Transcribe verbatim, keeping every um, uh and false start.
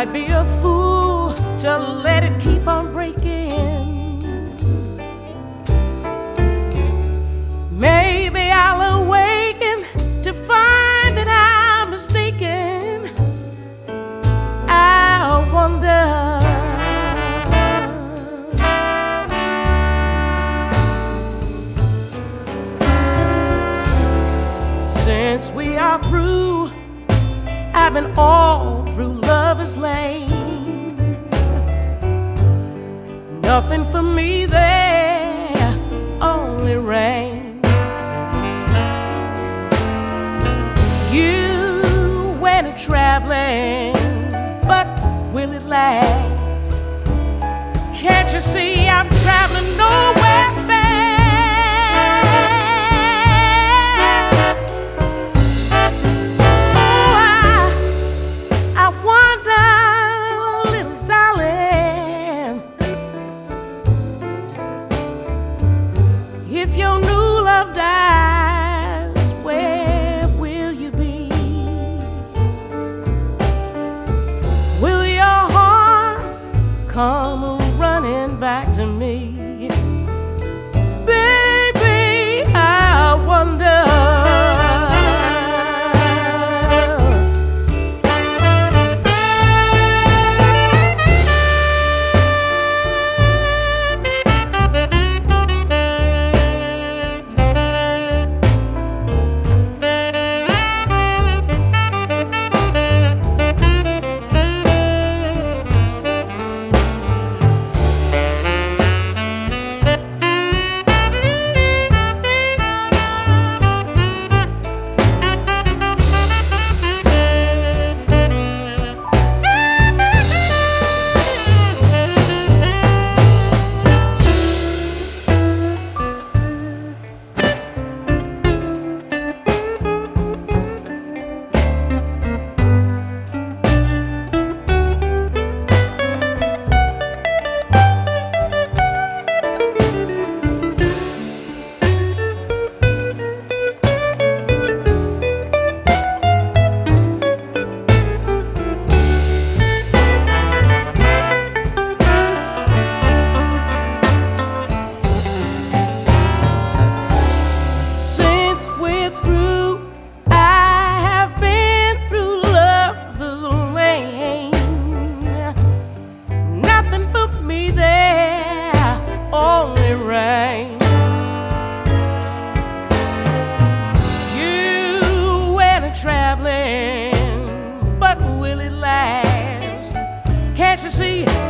I'd be a fool to let it keep on breaking. Maybe I'll awaken to find that I'm mistaken. I wonder. Since we are through, I've been all through Lover's Lane. Nothing for me there, only rain. You went a traveling, but will it last? Can't you see I'm traveling nowhere fast? If your new love dies, where will you be? Will your heart come running back to me? Baby, I wonder. Traveling, but will it last? Can't you see